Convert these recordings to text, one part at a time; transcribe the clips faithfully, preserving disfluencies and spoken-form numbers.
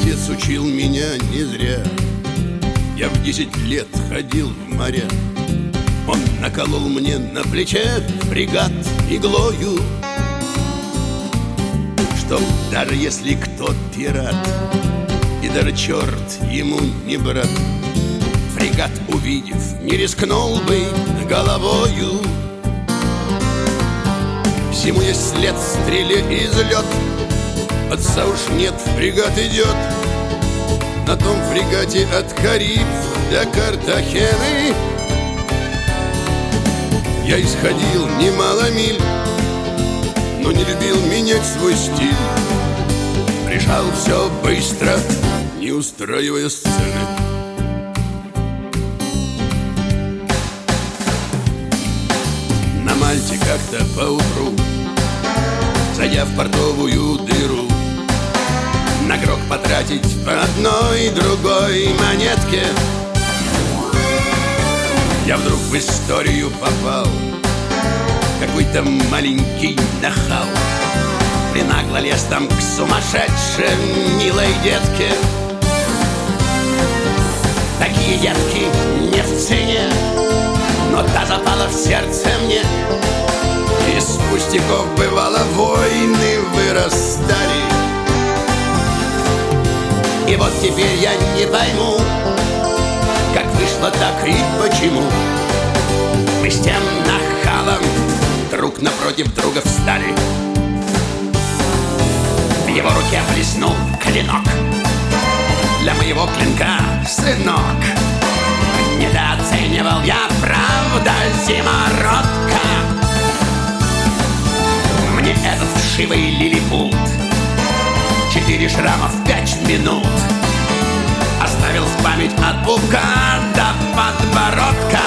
Отец учил меня не зря. Я в десять лет ходил в моря. Он наколол мне на плече фрегат иглою, чтоб даже если кто пират, и даже черт ему не брат, фрегат увидев, не рискнул бы головою. Всему есть след, стреле и взлет. Отца уж нет, фрегат идет. На том фрегате от Кариб до Картахены я исходил немало миль, но не любил менять свой стиль. Решал все быстро, не устраивая сцены. На Мальте как-то поутру, зайдя в портовую дыру, на грок потратить по одной другой монетке, я вдруг в историю попал. Какой-то маленький нахал принагло лез там к сумасшедшей милой детке. Такие детки не в цене, но та запала в сердце мне. Из пустяков бывало войны вырастали. И вот теперь я не пойму, как вышло так и почему мы с тем нахалом друг напротив друга встали. В его руке блеснул клинок. Для моего клинка, сынок, недооценивал я, правда, зимородка. Мне этот вшивый лилипут четыре шрама в пять минут оставил в память от пупка до подбородка.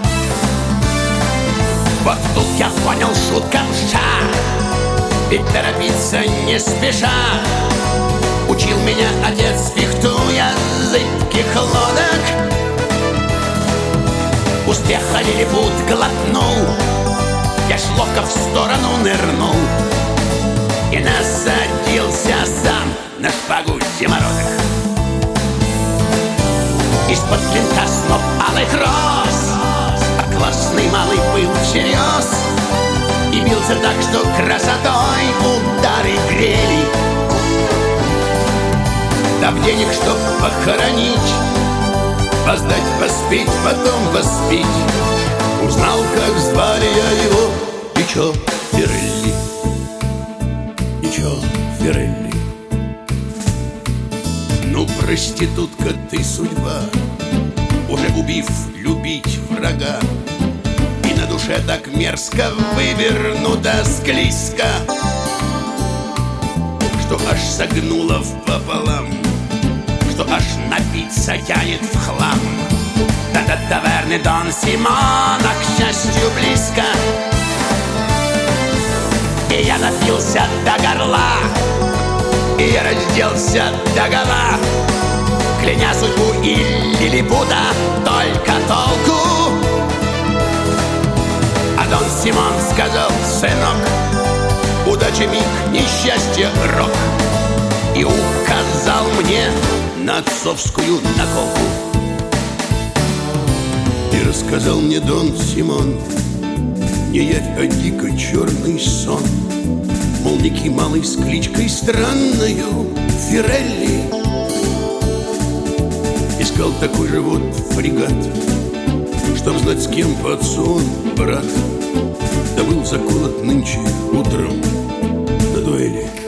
Вот тут я понял, шутка мша, ведь торопиться не спеша. Учил меня отец, фехтуя зыбких лодок. Успеха лилипут глотнул, я ж ловко в сторону нырнул и насадился сам на шпагу зимородок. Из-под клинка сноп алых роз, а классный малый был всерьез и бился так, что красотой удары грели. Дав денег, чтоб похоронить, воздать, воспеть, потом воспить, узнал, как звали я его, Бичо Фирелли. Бичо Фирелли. Ну, проститутка ты, судьба, уже убив, любить врага, и на душе так мерзко вывернута склизко, что аж согнула впополам, что аж напиться тянет в хлам. Да до таверны Дон Симона, к счастью, близко, и я напился до горла, и я разделся догола, кляня судьбу и лилипута, только толку. А Дон Симон сказал: сынок, удача миг, несчастье рок, и указал мне на отцовскую наколку. И рассказал мне Дон Симон не явь, а дико черный сон. Мол, некий малый с кличкой странною Фирелли искал такой же вот фрегат, чтоб знать, с кем по отцу он брат. Да был заколот нынче утром на дуэли.